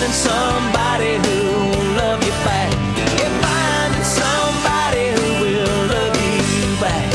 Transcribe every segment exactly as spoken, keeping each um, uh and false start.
finding somebody who will love you back. You're finding somebody who will love you back.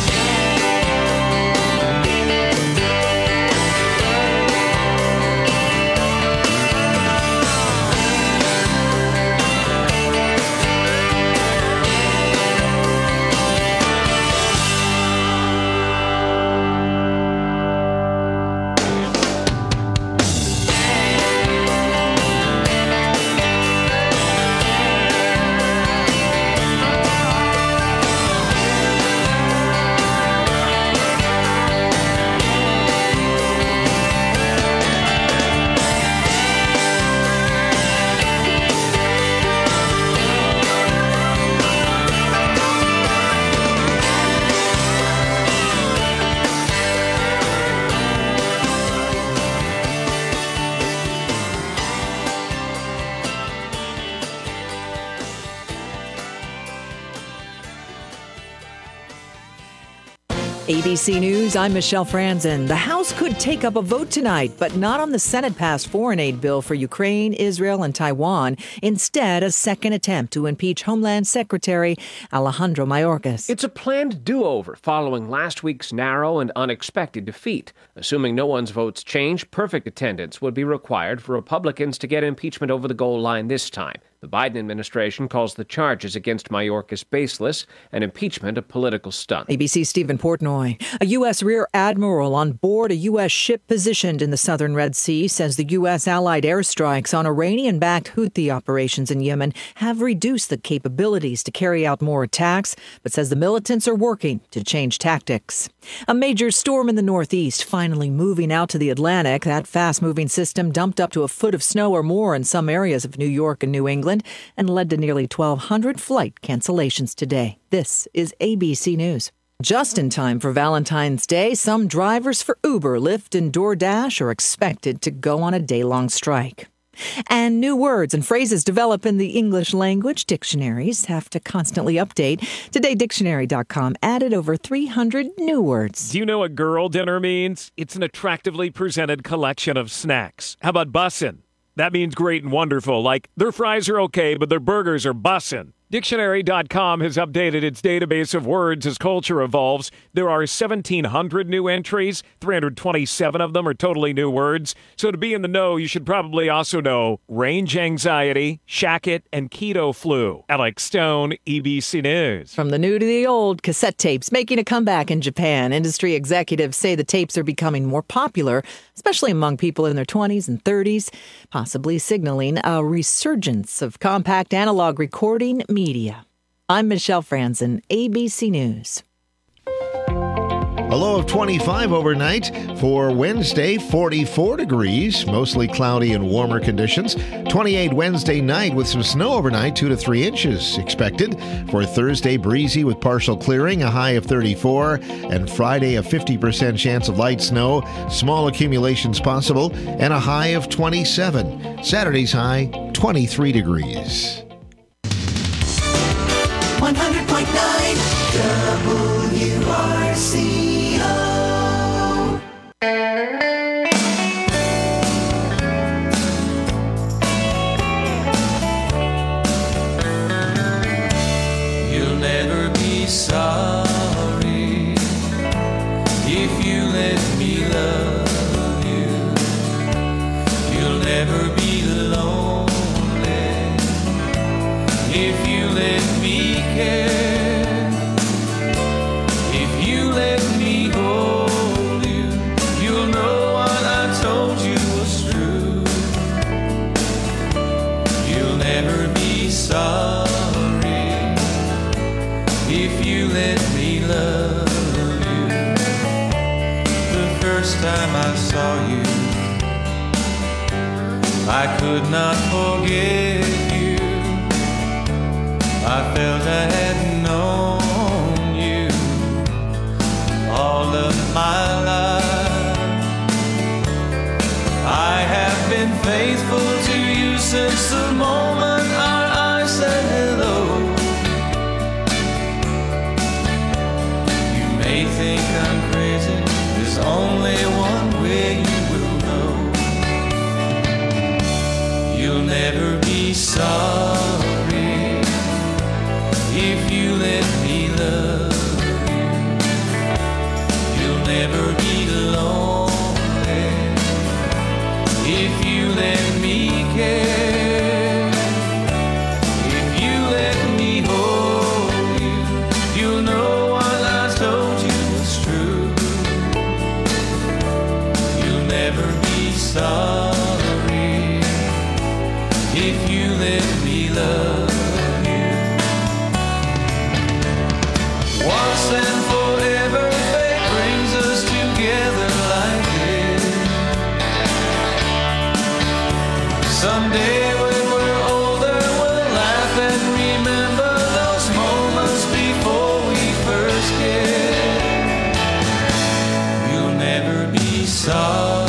A B C News, I'm Michelle Franzen. The House could take up a vote tonight, but not on the Senate-passed foreign aid bill for Ukraine, Israel, and Taiwan. Instead, a second attempt to impeach Homeland Secretary Alejandro Mayorkas. It's a planned do-over following last week's narrow and unexpected defeat. Assuming no one's votes change, perfect attendance would be required for Republicans to get impeachment over the goal line this time. The Biden administration calls the charges against Mayorkas baseless and impeachment a political stunt. A B C's Stephen Portnoy. A U S rear admiral on board a U S ship positioned in the southern Red Sea says the U S allied airstrikes on Iranian-backed Houthi operations in Yemen have reduced the capabilities to carry out more attacks, but says the militants are working to change tactics. A major storm in the Northeast finally moving out to the Atlantic. That fast-moving system dumped up to a foot of snow or more in some areas of New York and New England and led to nearly twelve hundred flight cancellations today. This is A B C News. Just in time for Valentine's Day, some drivers for Uber, Lyft, and DoorDash are expected to go on a day-long strike. And new words and phrases develop in the English language. Dictionaries have to constantly update. Today, dictionary dot com added over three hundred new words. Do you know what girl dinner means? It's an attractively presented collection of snacks. How about bussin'? That means great and wonderful, like their fries are okay, but their burgers are bussin'. Dictionary dot com has updated its database of words as culture evolves. There are seventeen hundred new entries. three hundred twenty-seven of them are totally new words. So to be in the know, you should probably also know range anxiety, shacket, and keto flu. Alex Stone, A B C News. From the new to the old, cassette tapes making a comeback in Japan. Industry executives say the tapes are becoming more popular, especially among people in their twenties and thirties, possibly signaling a resurgence of compact analog recording media. I'm Michelle Franzen, A B C News. A low of twenty-five overnight. For Wednesday, forty-four degrees, mostly cloudy and warmer conditions. twenty-eight Wednesday night with some snow overnight, two to three inches expected. For Thursday, breezy with partial clearing, a high of thirty-four. And Friday, a fifty percent chance of light snow, small accumulations possible, and a high of twenty-seven. Saturday's high, twenty-three degrees. one hundred point nine W R C O. You'll never be sorry if you let me love you. You'll never be lonely if you let me care. If you let me hold you, you'll know what I told you was true. You'll never be sorry if you let me love you. The first time I saw you, I could not forget you. I felt I had known you all of my life. I have been faithful to you since the moment our eyes said hello. You may think I'm crazy, there's only one way you will know. You'll never never be sorry if you let me love you. You'll never be lonely if you let me care. If you let me hold you, you'll know what I told you was true. You'll never be sorry if you let me love you. Once and forever, fate brings us together like this. Someday when we're older, we'll laugh and remember those moments before we first kissed. You'll never be sorry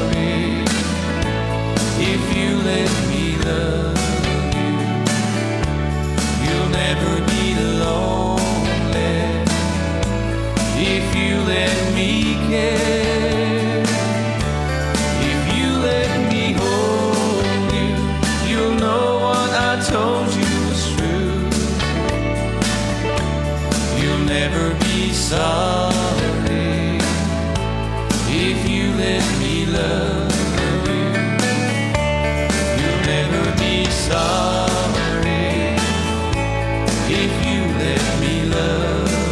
if you let me love you. You'll never be lonely if you let me care. If you let me hold you, you'll know what I told you was true. You'll never be sorry if you let me love you. You'll never be sorry if you let me love you.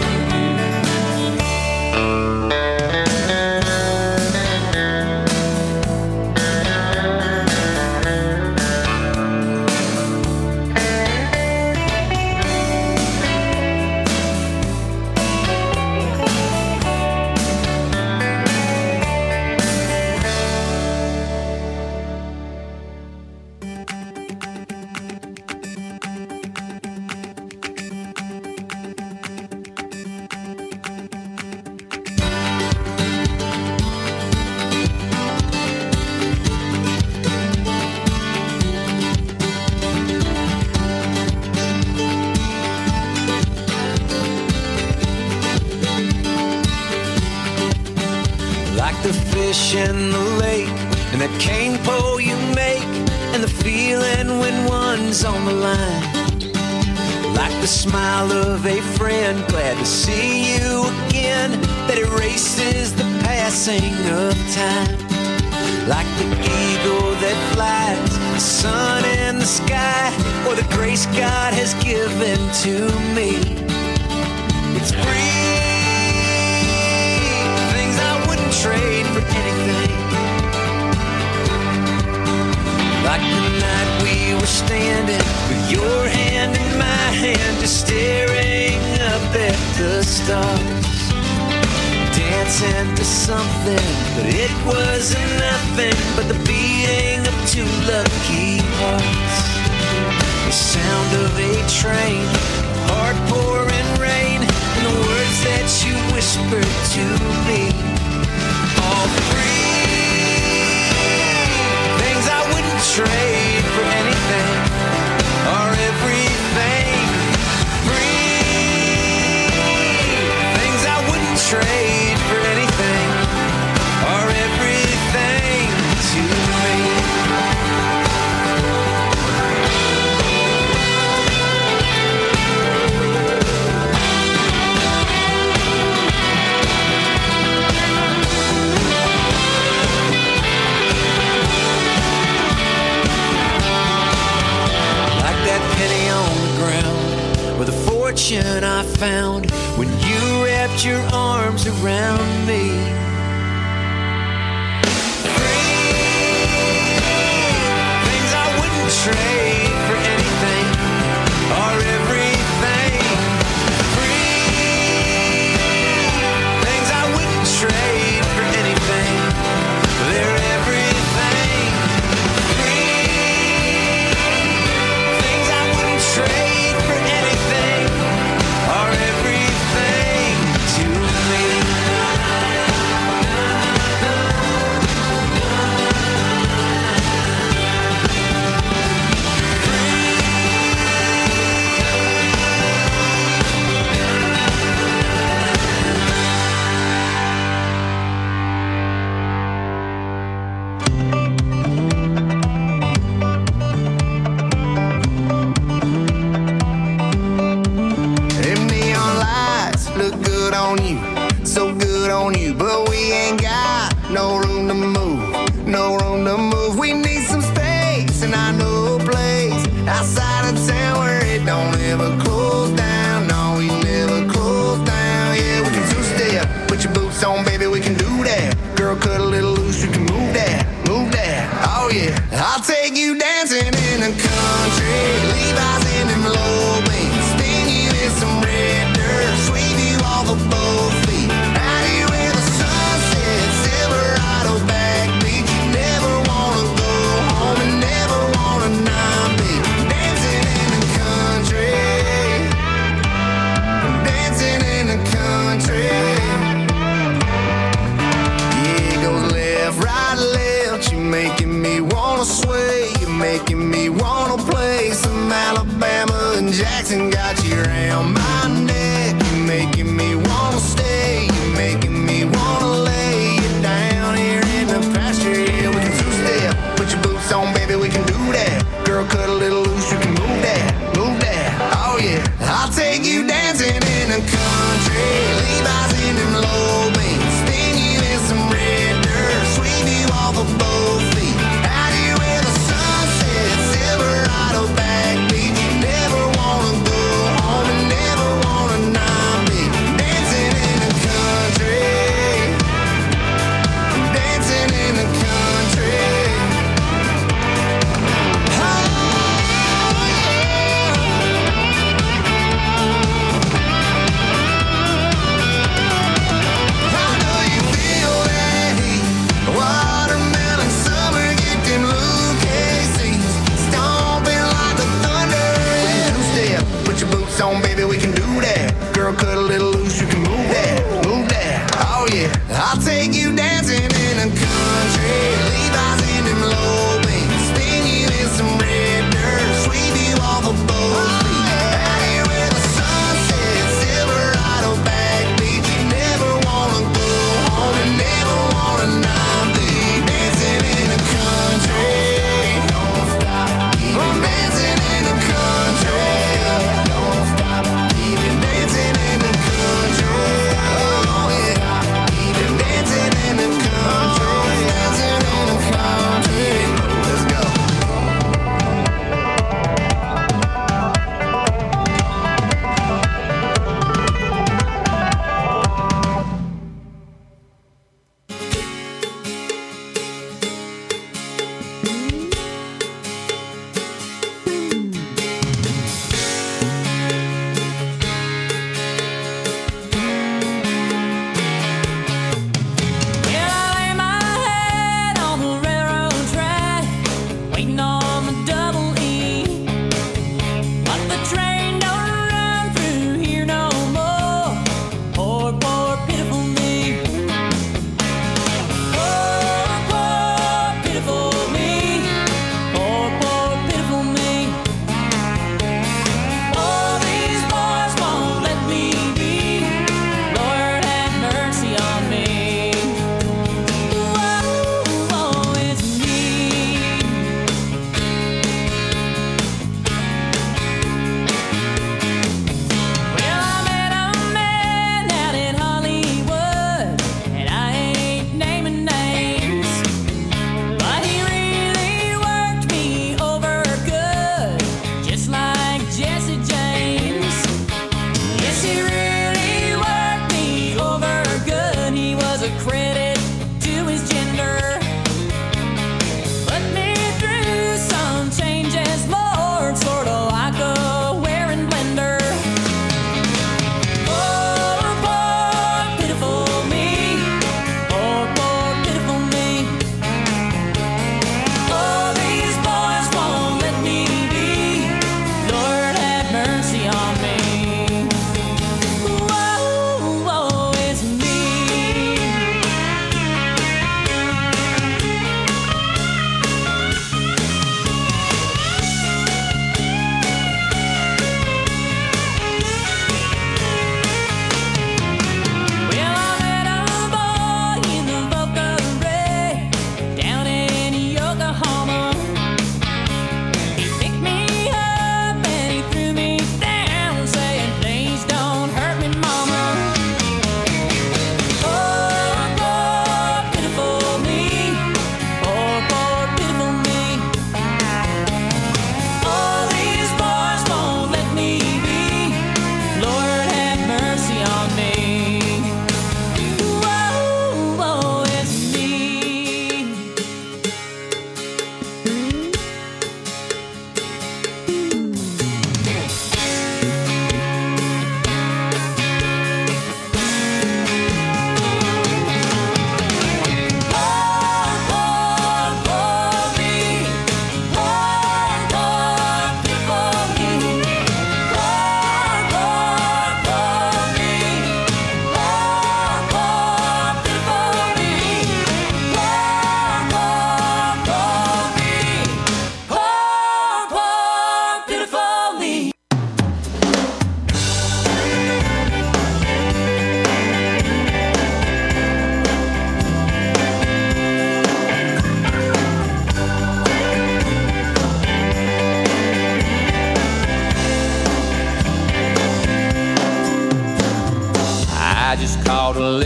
Like the fish in the lake and that cane pole you make and the feeling when one's on the line. Like the smile of a friend glad to see you again that erases the passing of time. Like the eagle that flies, the sun in the sky, or the grace God has given to me. It's free, things I wouldn't trade for anything. Like the night we were standing with your hand in my hand, just staring up at the stars, dancing to something, but it wasn't nothing but the beating of two lucky hearts. The sound of a train, heart pouring rain, and the words that you whispered to me. All free, things I wouldn't trade for anything, or everything. Free, things I wouldn't trade for anything, or everything to me. Fortune I found when you wrapped your arms around me. Free, things I wouldn't trade for anything, or everything. Free, things I wouldn't trade for anything, they're everything. Free, things I wouldn't trade for anything, or everything to me. know we need some space, and I know a place outside of town where it don't ever close down. No, we never close down. Yeah, we can two-step. Put your boots on, baby, we can do that. Girl, cut a little loose, you can move that, move that. Oh yeah, I'll take you dancing in the country. Levi's in them low beams, spin you in some red dirt, sweep you off of both feet. Out here where the sunset, Silverado back beach. Never wanna go home and never wanna not be dancing in the country, dancing in the country. Yeah, it goes left, right, left. You making me wanna sway, you're making me wanna play some Alabama and Jackson. Got you around my neck, you're making me wanna stay, you're making me wanna lay you down here in the pasture. Yeah, we can two-step. Put your boots on, baby, we can do that. Girl, cut a little loose, you can move that, move that. Oh yeah, I'll take you dancing in the country. Levi's in them low beams, spin you in some red dirt, sweep you off of both feet. Out here where the sunset, Silverado back beach. Never wanna go home and never wanna not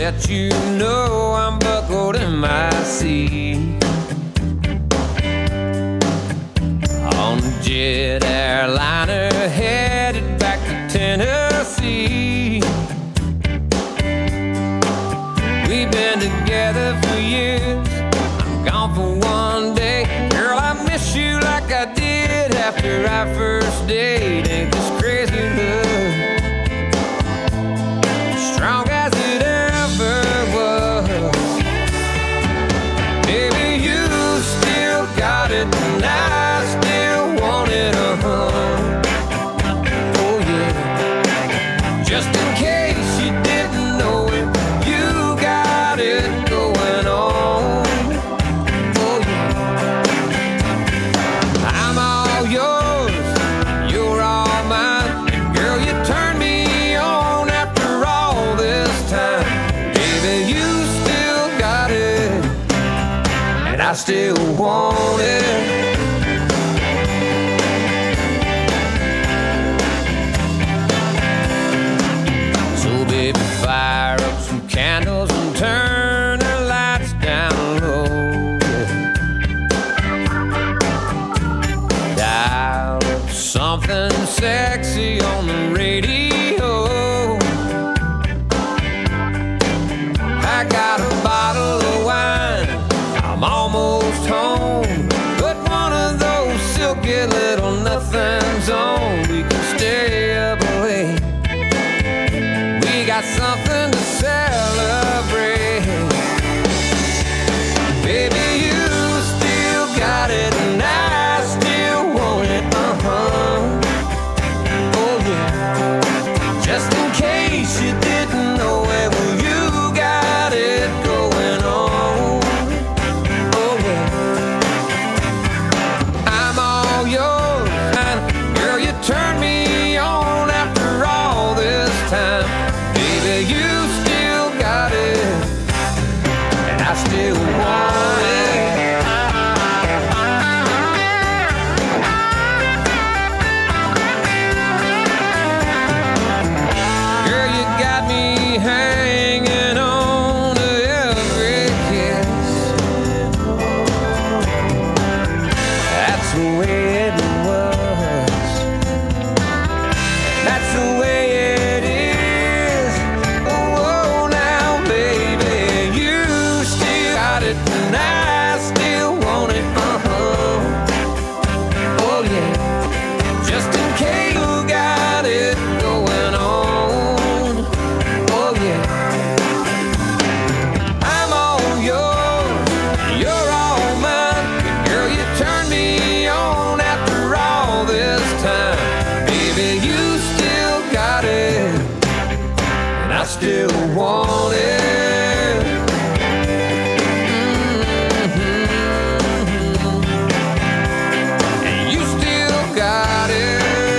let you know I'm buckled in my seat. On a jet airliner headed back to Tennessee. We've been together for years. I'm gone for one day. Girl, I miss you like I did after our first date. Ain't this crazy love strong as it ever was? Baby, you still got it, and I still want it, uh-huh. Oh yeah. Just in case you didn't know it, you got it going on. Oh yeah. I'm all yours, you're all mine. And girl, you turned me on after all this time. Baby, you still got it, and I still want it. So baby, fire up some candles and turn the lights down low. Dial up something sexy on the radio. I got a bottle of wine, I'm almost home. Put one of those silky little nothings on. We can stay up late, we got something to celebrate. Baby, you still got it, and I still want it, uh-huh. Oh yeah. Just in case you didn't know it, well, you got it going on. Oh yeah. I'm all yours, and girl, you turned me on after all this time. Baby, you still got it, and I still want it. Girl, you got me hanging on to every kiss. That's the way it was, that's the way it is. Oh, now baby, you still got it, and I still want it, uh-huh. Oh yeah. Just in case you got it going on. Oh yeah. I'm all yours, you're all mine. Girl, you turned me on after all this time. Baby, you still got it, and I still want it. Mhm. And you still got it.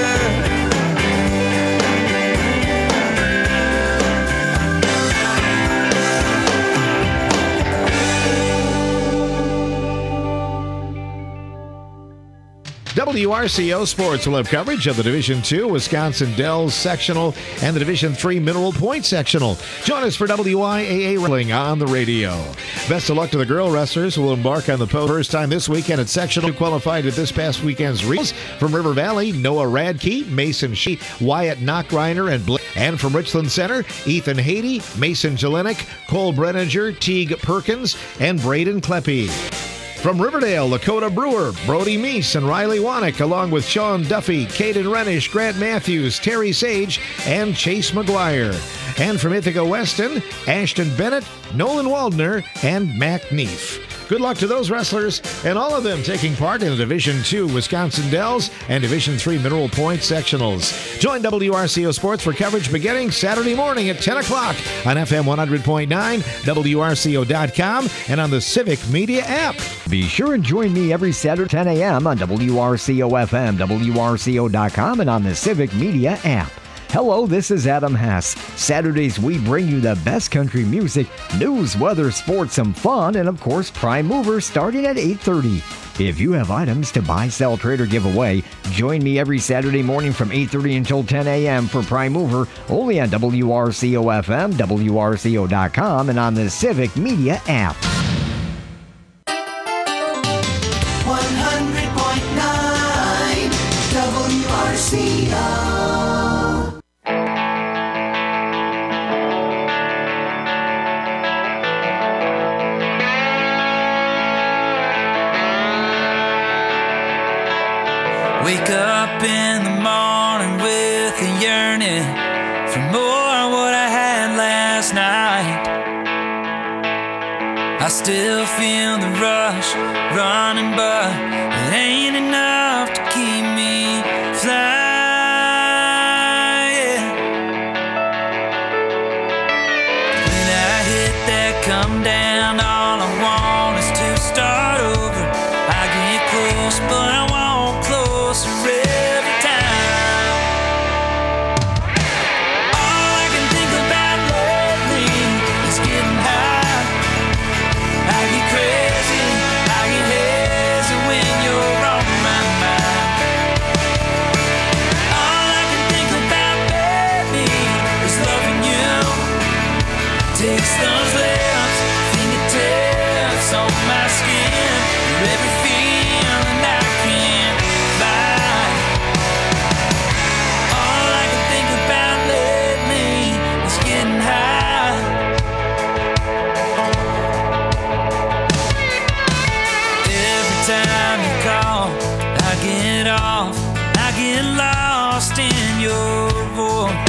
W R C O Sports will have coverage of the Division two Wisconsin Dells Sectional and the Division three Mineral Point Sectional. Join us for W I A A Wrestling on the radio. Best of luck to the girl wrestlers who will embark on the post first time this weekend at Sectional. Qualified at this past weekend's regionals. From River Valley, Noah Radke, Mason Shee, Wyatt Knockreiner, and Blake. And from Richland Center, Ethan Haiti, Mason Jelinek, Cole Brenninger, Teague Perkins, and Braden Kleppe. From Riverdale, Lakota Brewer, Brody Meese, and Riley Wannick, along with Sean Duffy, Caden Renish, Grant Matthews, Terry Sage, and Chase McGuire. And from Ithaca Weston, Ashton Bennett, Nolan Waldner, and Mac Neef. Good luck to those wrestlers and all of them taking part in the Division two Wisconsin Dells and Division three Mineral Point Sectionals. Join W R C O Sports for coverage beginning Saturday morning at ten o'clock on F M one hundred point nine, W R C O dot com, and on the Civic Media app. Be sure and join me every Saturday at ten a.m. on W R C O F M, W R C O dot com, and on the Civic Media app. Hello, this is Adam Hess. Saturdays, we bring you the best country music, news, weather, sports, some fun, and of course, Prime Mover starting at eight thirty. If you have items to buy, sell, trade, or give away, join me every Saturday morning from eight thirty until ten a.m. for Prime Mover, only on W R C O F M, W R C O dot com, and on the Civic Media app. one hundred point nine W R C O. Wake up in the morning with a yearning for more of what I had last night. I still feel the rush running, but it ain't enough to keep me flying. When I hit that come down, all I want is to start over. I get close, but I want closer every time. All I can think about lately is getting high. I get crazy, I get hazy when you're on my mind. All I can think about, baby, is loving you. Taste those lips, fingertips on my skin. You're every feeling I can find. All I can think about lately is getting high. Every time you call, I get off, I get lost in your voice.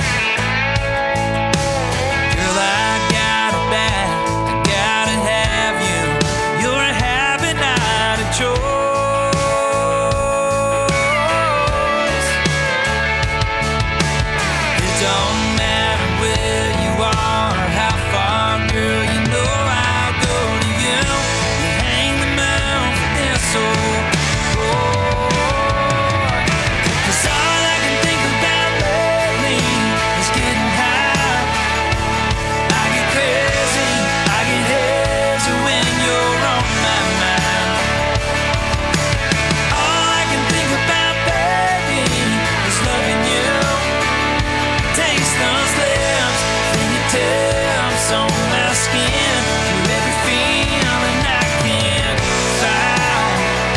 Girl, I got it bad, I gotta have you. You're a habit, not a choice. It don't matter where you are or how far, girl, you know I'll go to you. You hang the moon for this old boy. 'Cause all I can think about lately is getting high. I get crazy, I get hazy when you're on my mind. All I can think about, baby, is loving you. Taste those lips, fingertips on my skin. You're every feeling I can find.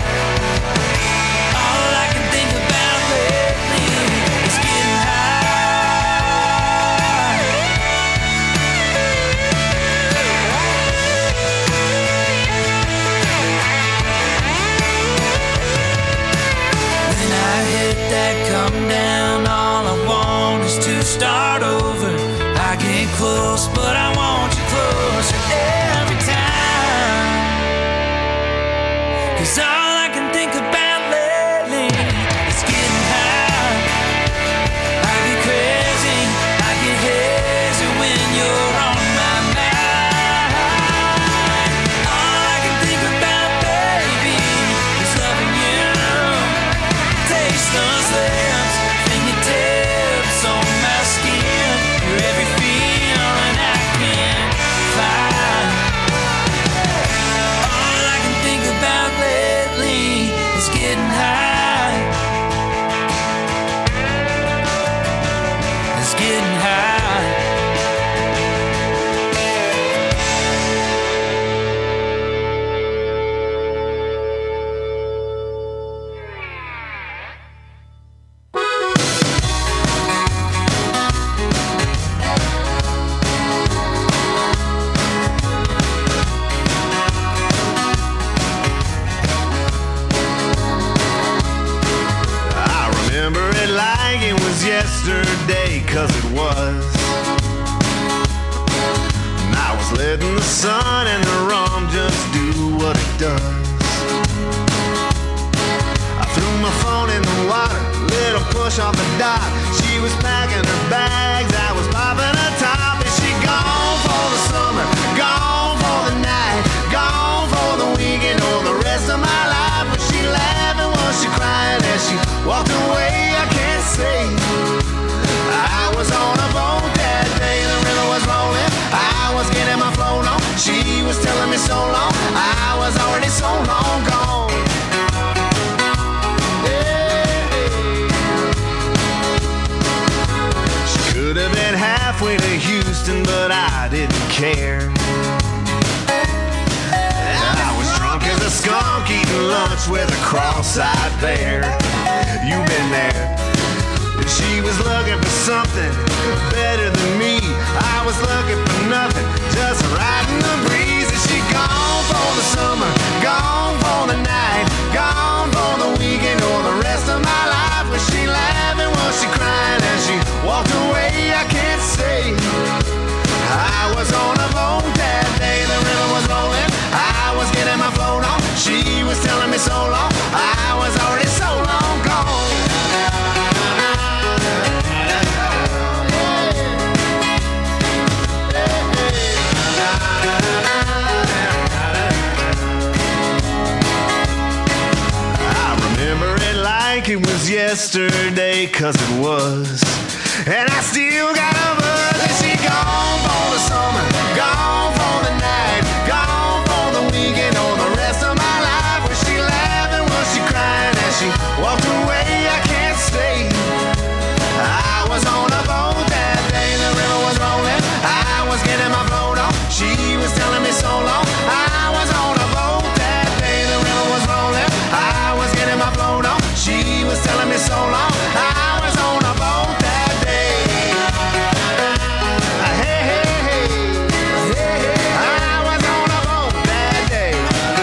All I can think about lately is getting high. When I hit that come down, all I want is to start over. I get close, but I want you closer every time. 'Cause all I can think about lately is getting high. I get crazy, I get hazy when you're on my mind. All I can think about, baby, is loving you. Taste those lips, fingertips on my skin. You're every feeling I can find. All I can think about lately is getting high. It's getting high. I remember it like it was yesterday, 'cause it was. And I was letting the sun and the rum just do what it does. I threw my phone in the water, little push off the dock. She was packing her bags, I was popping her top. Is she gone for the summer, gone for the night, gone for the weekend or the rest of my life? Was she laughing, was she crying as she walked away? I can't say. I was halfway to Houston, but I didn't care. I was drunk as a skunk eating lunch with a cross-eyed bear. You've been there. She was looking for something better than me. I was looking for nothing, just riding the breeze. And she gone for the summer, gone for the night, gone for the weekend or the rest of my life. Was she laughing, was she crying as she walked away? I can't say. I was on a boat that day, the river was rolling, I was getting my float on. She was telling me so long, I was already so long gone. Like it was yesterday, cause it was. And I still got a buzz. And she gone for the summer, gone for the night, gone for the weekend or the rest of my life. Was she laughing, was she crying as she walked away? I can't stay. I was on a boat that day, the river was rolling, I was getting my float on. She was telling me so long. I was on a boat that day, the river was rolling, I was getting my float on. She was telling me so long. I was on a boat that day. Hey, hey, hey. Hey, hey. I was on a boat that day.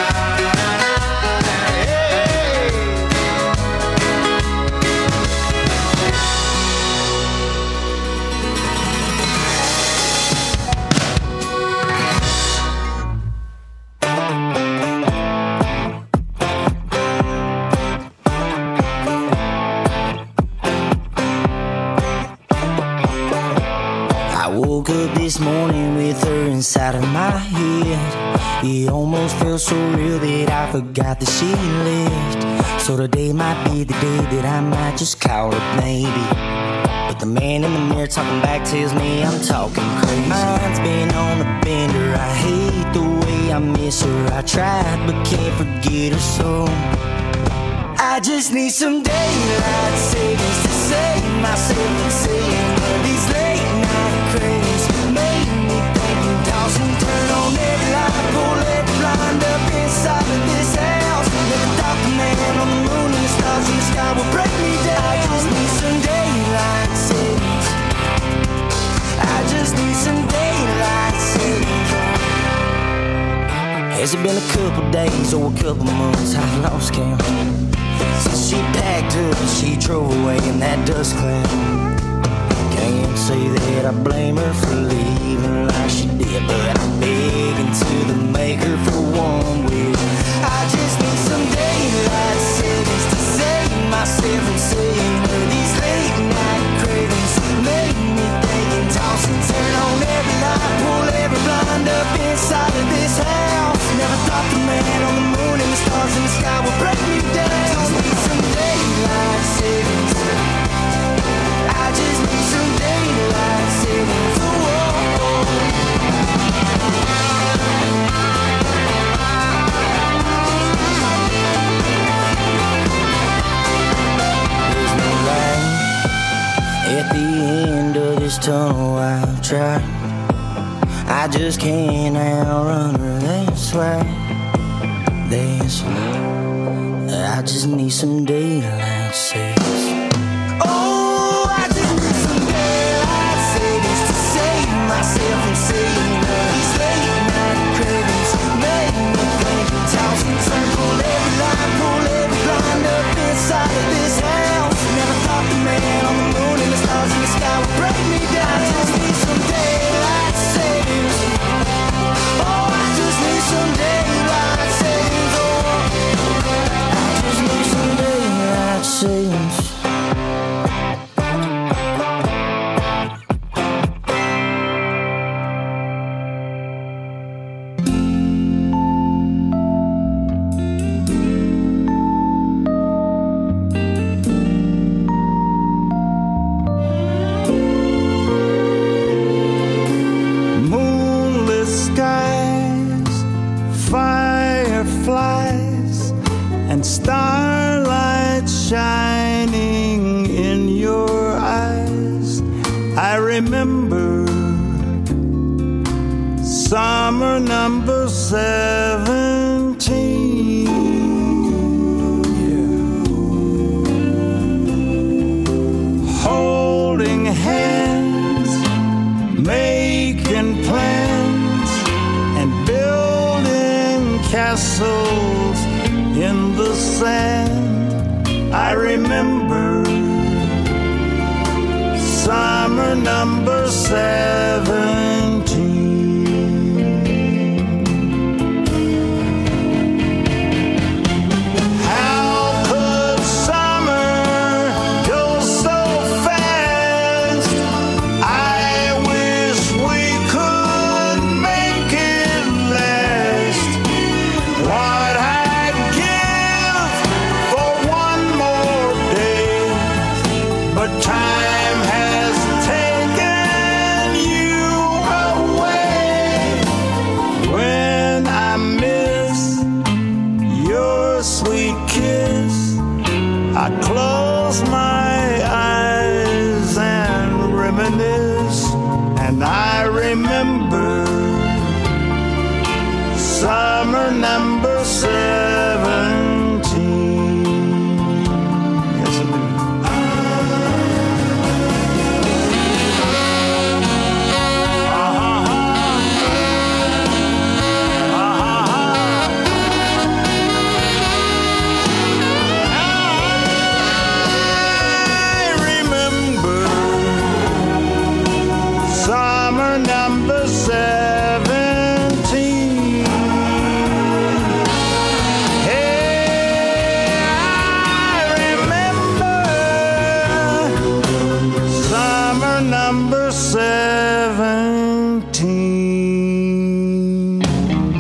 Woke up this morning with her inside of my head. It almost felt so real that I forgot that she lived. So today might be the day that I might just call her maybe. But the man in the mirror talking back tells me I'm talking crazy. Mine's been on a bender, I hate the way I miss her. I tried but can't forget her so. I just need some daylight savings to save myself from seeing these late night cravings. Make me think and toss and turn on every light, pull every blind up inside of this house. Never thought the man on the moon and the stars in the sky would break me down. I just need some daylight savings. I just need some daylight savings. Has it been a couple days or a couple months? I've lost count. Since she packed up and she drove away in that dust cloud. Can't say that I blame her for leaving like she did, but I'm begging to the maker for one wish. I just need some daylight savings to save myself from seeing her. These late night cravings make me think and toss and turn on every light, pull every blind up inside of this house. Never thought the man on the moon and the stars in the sky would break me down. Just need some daylight savings. I just need some daylight savings. Oh, oh, oh. There's no light at the end of this tunnel. I've tried. I just can't outrun her. That's why. That's why. I just need some daylight savings. Oh, I just need some daylight savings to save myself from seeing her. These late night cravings make me think and toss and turn. Pull every line, pull every blind up inside of this house. Never thought the man on the moon and the stars in the sky would break me down. I just need some daylight savings. Oh, I just need some daylight savings. Oh, I just need some daylight savings. Remember Summer number seventeen. Yeah. Holding hands, making plans, and building castles in the sand. I remember summer number seventeen. Summer number seventeen. Yes, I do. I remember summer number seventeen. Number seventeen.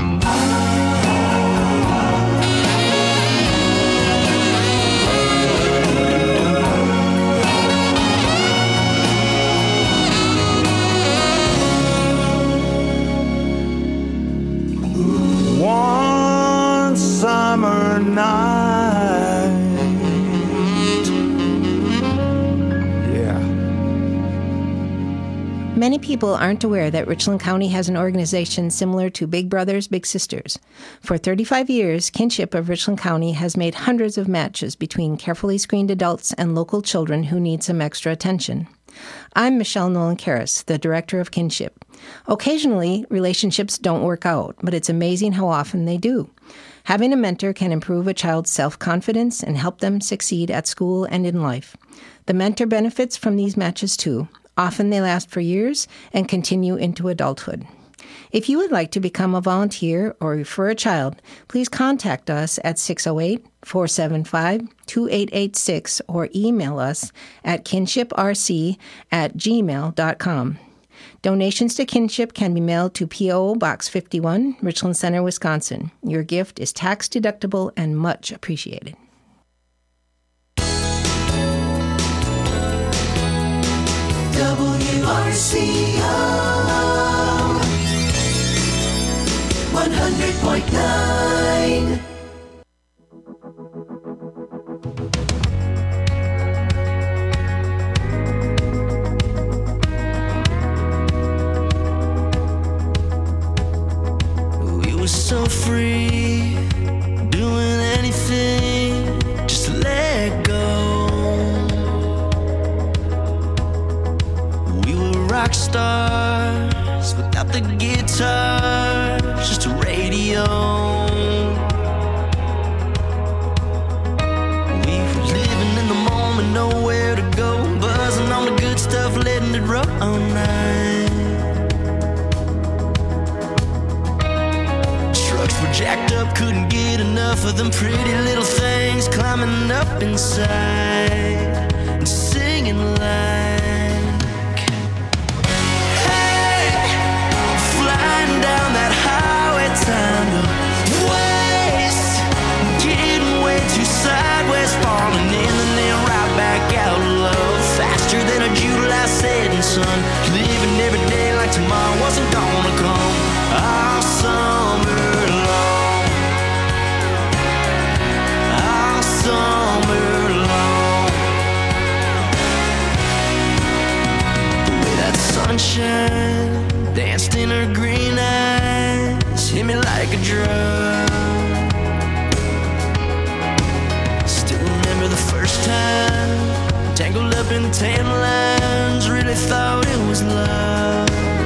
One summer night. Many people aren't aware that Richland County has an organization similar to Big Brothers Big Sisters. For thirty-five years, Kinship of Richland County has made hundreds of matches between carefully screened adults and local children who need some extra attention. I'm Michelle Nolan-Karras, the director of Kinship. Occasionally, relationships don't work out, but it's amazing how often they do. Having a mentor can improve a child's self-confidence and help them succeed at school and in life. The mentor benefits from these matches too. Often they last for years and continue into adulthood. If you would like to become a volunteer or refer a child, please contact us at six oh eight, four seven five, two eight eight six or email us at kinshiprc at gmail dot com. Donations to Kinship can be mailed to P O Box fifty-one, Richland Center, Wisconsin. Your gift is tax deductible and much appreciated. W R C O one hundred point nine. We were so free, doing anything just to let go. Rock stars without the guitar, just a radio. We were living in the moment, nowhere to go, buzzing on the good stuff, letting it roll all night. Trucks were jacked up, couldn't get enough of them pretty little things climbing up inside and singing like down that highway, time to waste, getting way too sideways, falling in and then right back out low, faster than a July setting sun, living every day like tomorrow wasn't gonna come, all summer long, all summer long, the way that sunshine danced in her green eyes, drug. Still remember the first time, tangled up in tan lines, really thought it was love.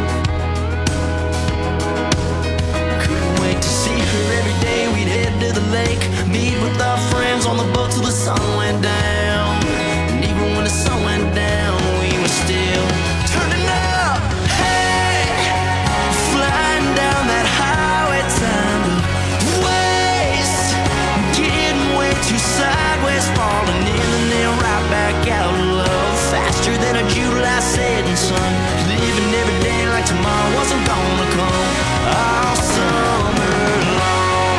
Couldn't wait to see her every day. We'd head to the lake, meet with our friends on the boat till the sun went down. And even when the sun went down, we were still turning up. Hey, flying down that highway, time to waste, getting way too sideways, falling in and then right back out of love, faster than a July setting sun, living every day like tomorrow wasn't gonna come. All summer long,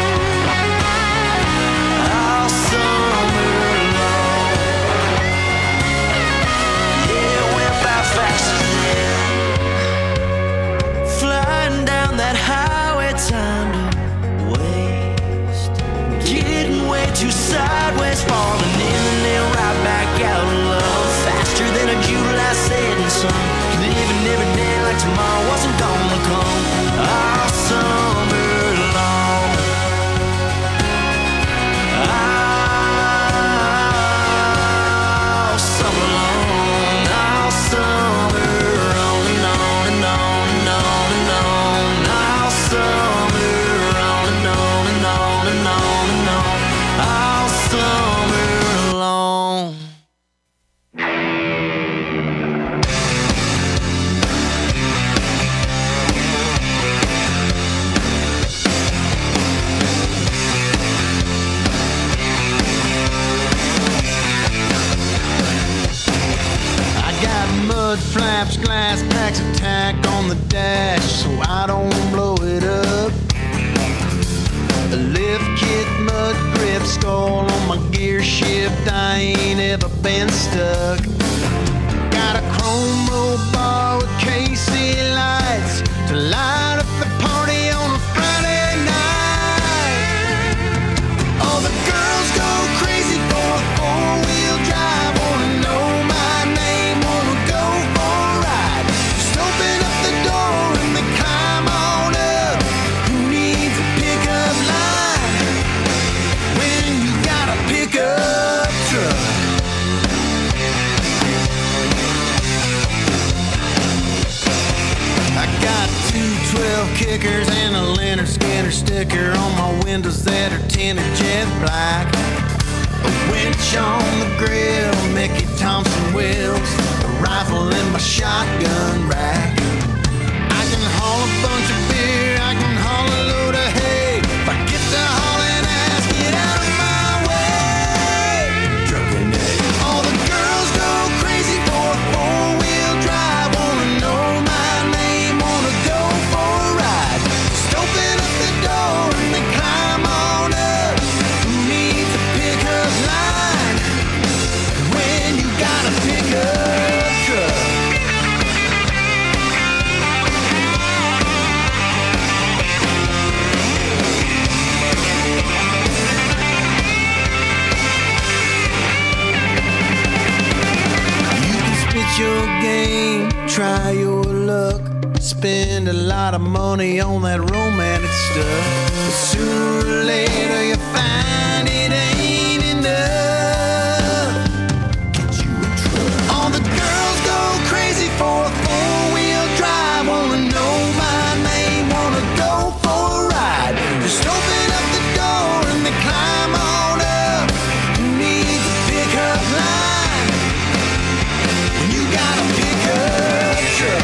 all summer long, yeah, it went by fast as then. Flying down that highway, time to waste, getting way too sideways, falling in and then right back out of love, faster than a July setting sun, living every day like tomorrow wasn't gonna come. All summer long, all summer long, all summer on and on and on and on and on, all summer on and on and on and on and on, all summer long. I got mud flaps, glass packs of tack on the dash so I don't blow it up. A lift kit, mud grip, skull on my gear shift, I ain't ever been stuck. Got a chrome bar with K C lights to light up the party on a Friday night. All the girls go crazy for a four-wheel drive, wanna know my name, wanna go for a ride. Just open up the door and they climb on up. Who needs a pickup line when you got a pickup truck? I got two twelve kickers and a Leonard Skinner sticker on my windows that are tinted jet black. A winch on the grill, Mickey Thompson wheels, a rifle in my shotgun rack. I can haul a bunch of beer, I can haul a load of hay. If I get to hauling ass, get out of my way. Trucking it. All the girls go crazy for a four-wheel drive, wanna know my name, wanna go for a ride. Just open up the door and they climb on up. Who needs a pickup line when you got a pickup truck? You can spit your game, try your luck, spend a lot of money on that romantic stuff, but sooner or later you find it ain't enough. Get you a truck. All the girls go crazy for a four-wheel drive, wanna know my name, wanna go for a ride. Just open up the door and they climb on up. Who needs a pickup line when you got a pickup truck?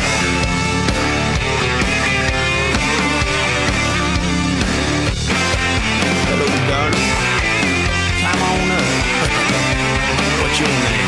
Hello, darling. Climb on up. What's your name?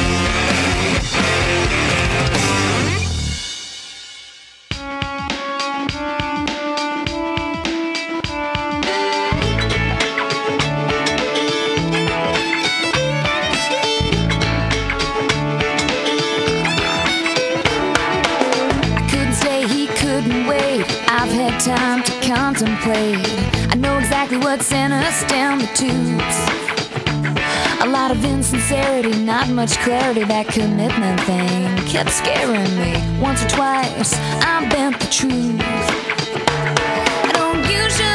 Couldn't stay, he couldn't wait. I've had time to contemplate. I know exactly what sent us down the tubes. A lot of insincerity, not much clarity. That commitment thing kept scaring me. Once or twice, I bent the truth. I don't usually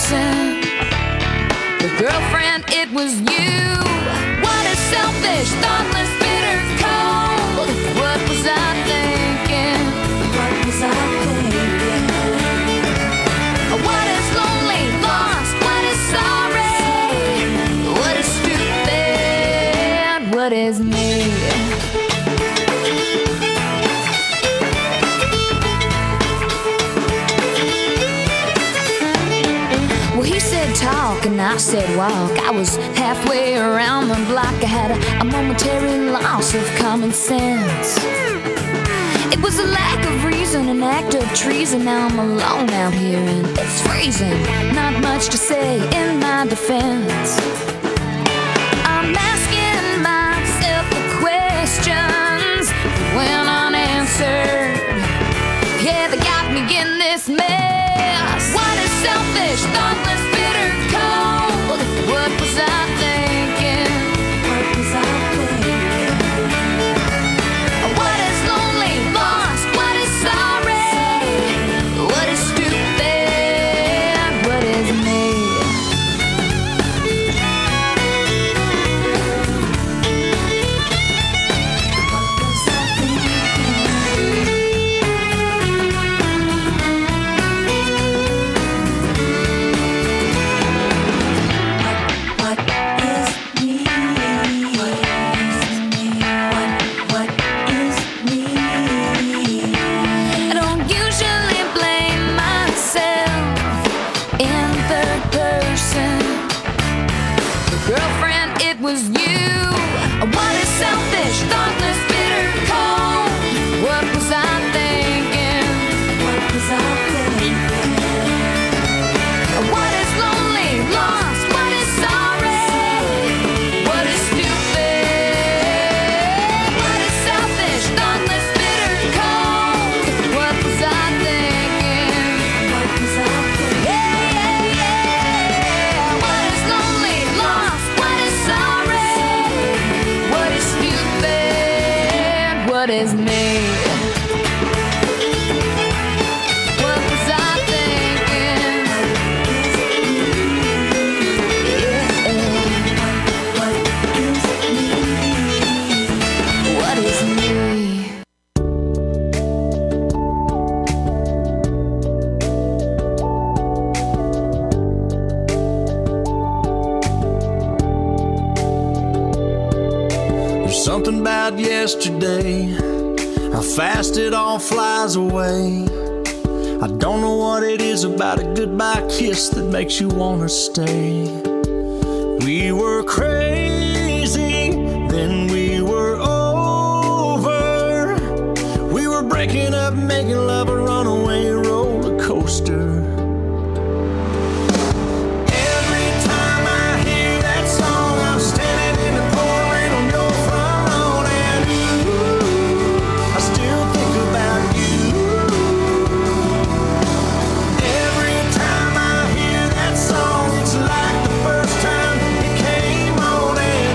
person. But girlfriend, it was you. What a selfish, thoughtless, bitter, cold. What was I thinking? What was I thinking? What is lonely, lost? What is sorry? What is stupid? What is me? Well, he said talk and I said walk. I was halfway around the block. I had a, a momentary loss of common sense. It was a lack of reason, an act of treason. Now I'm alone out here and it's freezing. Not much to say in my defense. I'm asking myself the questions that went unanswered. Yeah, they got me in this mess. What is selfish, thoughtless, bitter, cold? What was I thinking? What was I thinking? What is lonely, lost? What is sorry? What is stupid? What is me? I don't usually blame myself in third person. But girlfriend, it was you. What is selfish, thoughtless, bitter, cold? What was I thinking? What was I thinking? What is lonely, lost? What is sorry? What is stupid? What is selfish, thoughtless, bitter, cold? What was I thinking? What was I thinking? Yeah, yeah, yeah. What is lonely, lost? What is sorry? What is stupid? What is me? What was I thinking? What is me? There's something about yesterday, how fast it all flies away. I don't know what it is about a goodbye kiss that makes you wanna stay. We were crazy, then we were over. We were breaking up, making love a runaway roller coaster. Every time I hear that song, I'm standing in the pouring rain on your front lawn, and ooh, I still think about you. Every time I hear that song, it's like the first time it came on, and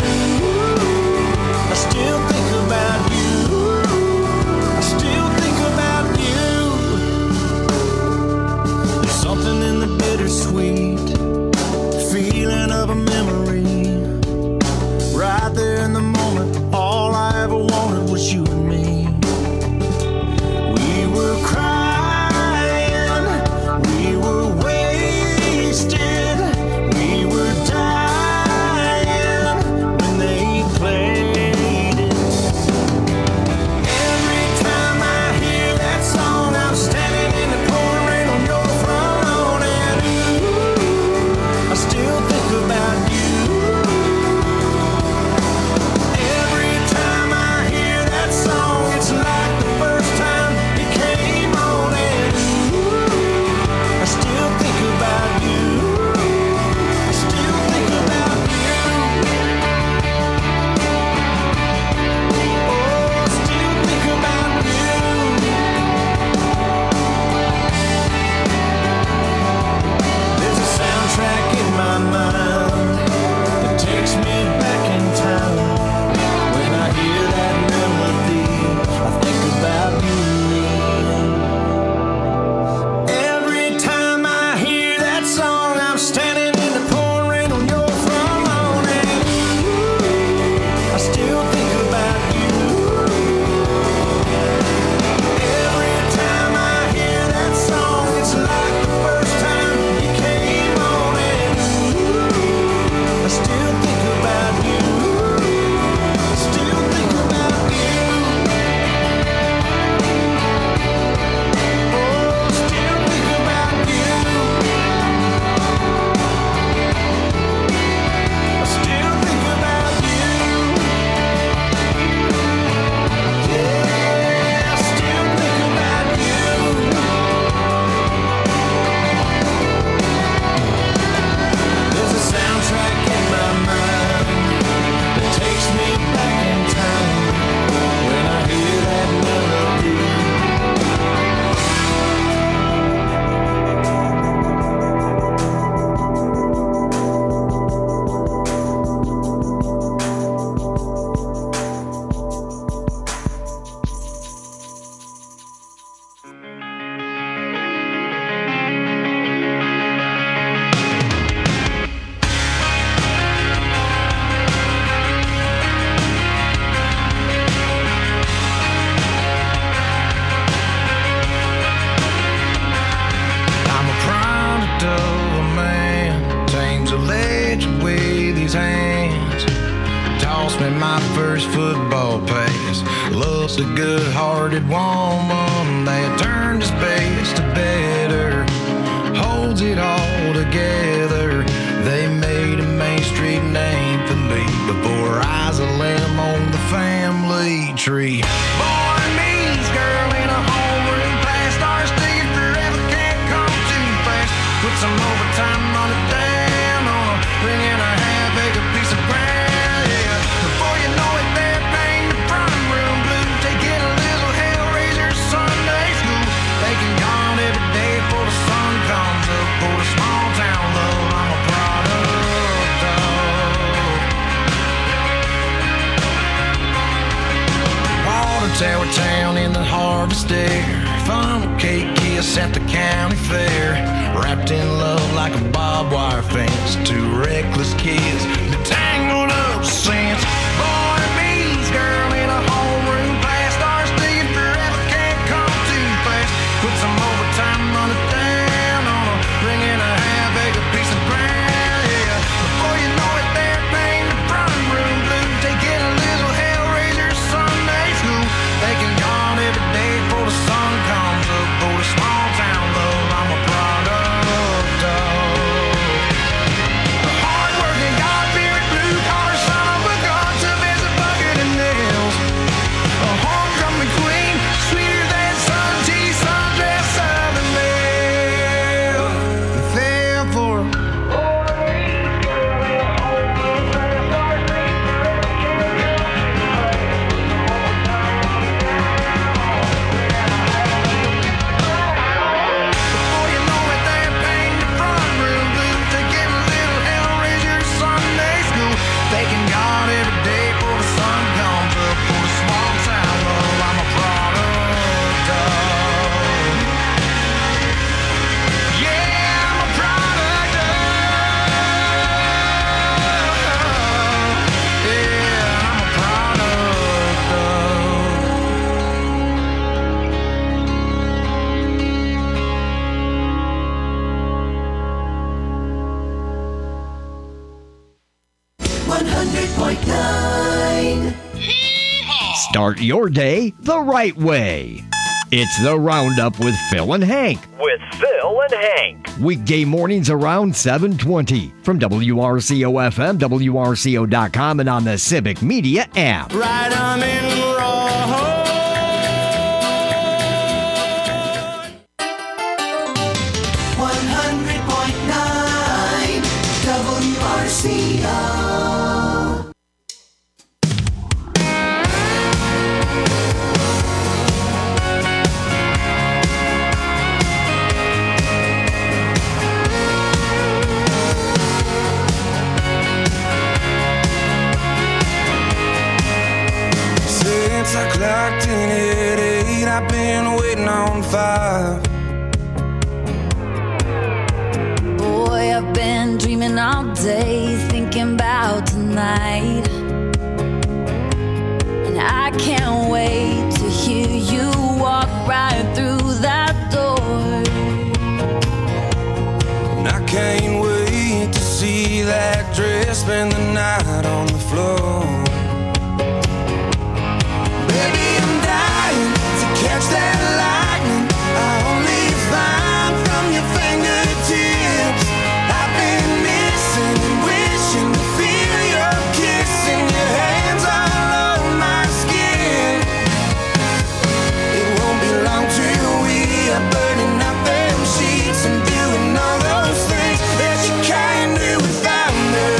let you weigh these hands. Toss me my first football pass. Love's a good-hearted woman that turned his best to better. Holds it all together. They made a Main Street name for me before I was a limb on the family tree. Boy meets girl in a homeroom class. Stars sticking forever, can't come too fast. Put some overtime on it down on a ring and a half acre piece of ground. Yeah, before you know it, they're paying the front room blue. They get a little Hellraiser Sunday school. They can gone every day before the sun comes up. For the small town love, I'm a product of. Water Tower Town in the harvest air. Funnel cake kiss at the county fair. Wrapped in love like a barbed wire fence. Two reckless kids been tangled up since. Boy meets girl in a homeroom class. Stars sticking forever, can't come too fast. Put some overtime on it down on a ring and a half acre piece of ground. Yeah, before you know it, they're paying the front room blue. They get a little Hellraiser Sunday school. They can gone every day before the sun comes up. For the small town love, I'm a product of. The hard-working, God-fearing, blue-collar son of a gun, tough as a bucket of nails. A homecoming queen, sweeter than sun tea, sundress Southern Belle. Therefore, before you know it, they're paying the front room blue. They get a little Hellraiser Sunday school. They can God every day before the sun comes up. For the small town love, I'm a product of. Yeah, I'm a product of. Yeah, I'm a product of. one hundred point nine. Start your day the right way. It's the Roundup with Phil and Hank. With Phil and Hank. Weekday mornings around seven twenty from W R C O F M, W R C O dot com, and on the Civic Media app. Right, I'm in one hundred point nine W R C O. Since I clocked in at eight, I've been waiting on five. Boy, I've been dreaming all day, thinking about tonight. And I can't wait to hear you walk right through that door. And I can't wait to see that dress spend the night on the floor. Baby, I'm dying to catch that lightning I only find from your fingertips. I've been missing and wishing to feel your kiss and your hands all over my skin. It won't be long till we are burning up them sheets and doing all those things that you can't do without me.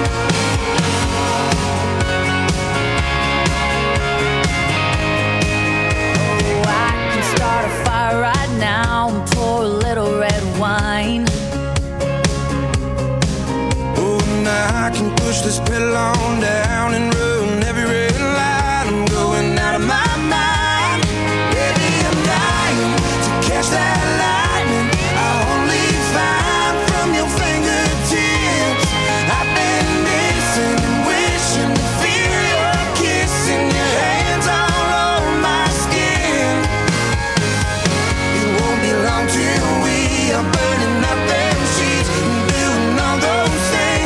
Oh, I can start a fire right now and pour a little red wine. Oh, now I can push this pedal on down and run every red light. I'm going out of my mind. Baby, I'm dying to catch that lightning I only find from your fingertips. I've been missing and wishing to feel your kiss and your hands all over my skin. It won't be long till we are burning up them sheets and doing all those things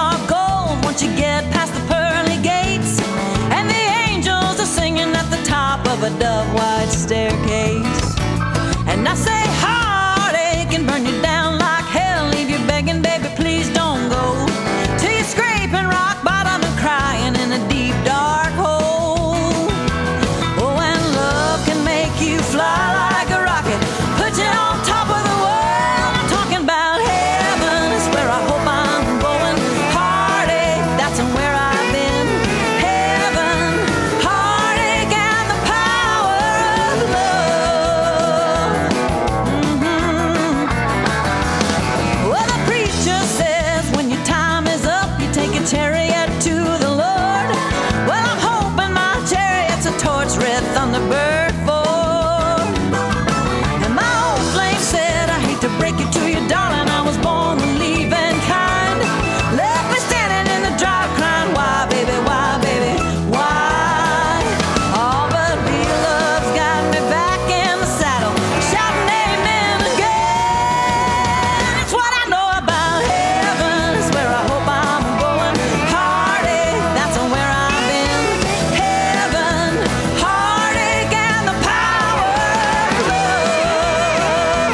of gold once you get past the pearly gates. And the angels are singing at the top of a dove-white staircase. And I say heartache can burn you down like hell, leave you begging, baby, please don't go, till you're scraping rock bottom and crying in a deep dark hole. Oh, and love can make you fly like a rocket, put you on top of the world. I'm talking about heaven, it's where I hope I'm going. Heartache, that's where I've been. Heaven, heartache, and the power of love. Mm-hmm. Well, the preacher says when your time is up, you take a chariot to the Lord. Well, I'm hoping my chariot's a torch red Thunderbird Ford. And my old flame said, I hate to break it to you, darling, I was born to leave kind. Left me standing in the drive crying, why, baby, why, baby, why? Oh, but real love's got me back in the saddle, shouting amen again. It's what I know about heaven, it's where I hope I'm going. Heartache, that's where I've been. Heaven, heartache, and the power of love.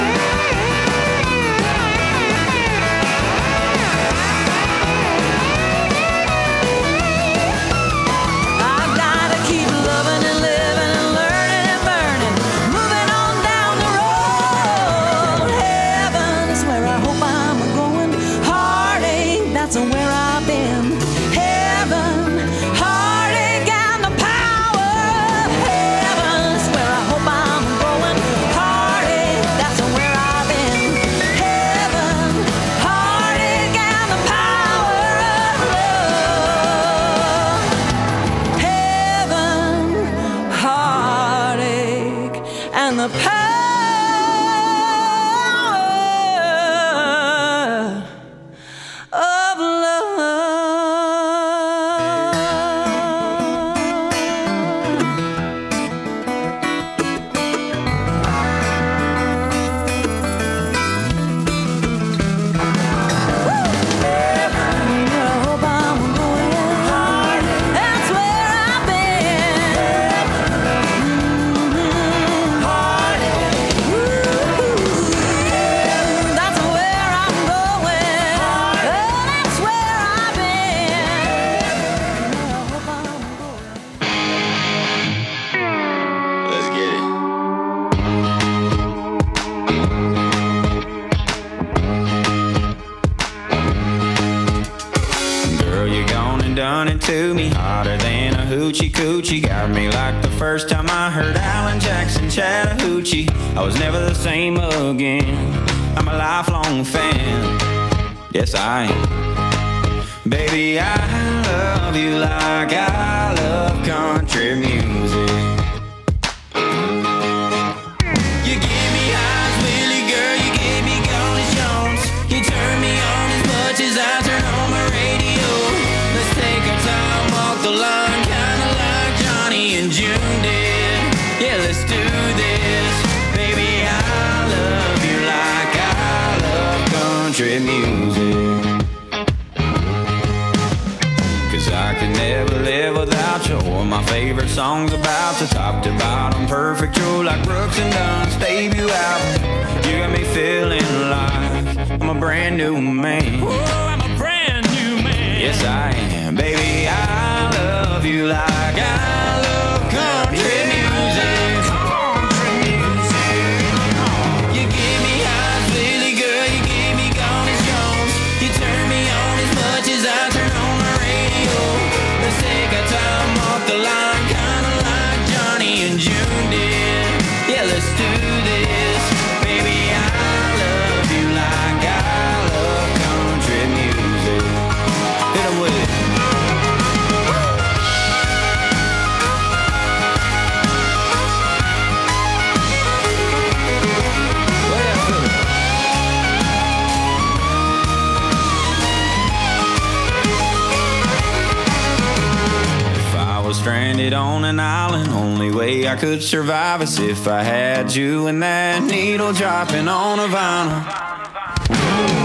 I've gotta keep loving and living and learning and burning, moving on down the road. Heaven is where I hope I'm going. Heartache, that's where I've been. Heaven, heartache, and the power of heaven is where I hope I'm going. Heartache, that's where I've been. Heaven, heartache, and the power of love. Heaven, heartache, and the power of love. Heaven, where I hope I'm going. That's where I've been. That's where I'm going. Oh, that's where I've been. Let's get it. Girl, you gone and done it to me, hotter than a hoochie coochie. Got me like the first time I heard Alan Jackson Chattahoochee. I was never the same again. I'm a lifelong fan. Yes, I am. Baby, I love you like I love country music. You give me eyes, Willie, girl, you gave me Golden Jones. You turn me on as much as I turn on my radio. Let's take our time, walk the line, kinda like Johnny and June did. Yeah, let's do this. Baby, I love you like I love country music. Cause I could never live without you, or my favorite songs about the top to bottom, perfect, you're like Brooks and Dunn's debut album. You got me feeling like I'm a brand new man. Oh, I'm a brand new man. Yes, I am. Baby, I love you like I love country music. Country music. You give me eyes, Lily girl, you give me Golden Jones. You turn me on as much as I turn on my radio. Let's take our time off the line, kinda like Johnny and June did. Yeah, let's do this. Baby, I love you like I love country music. Hit 'em with it. Stranded on an island, only way I could survive is if I had you and that needle dropping on a vinyl.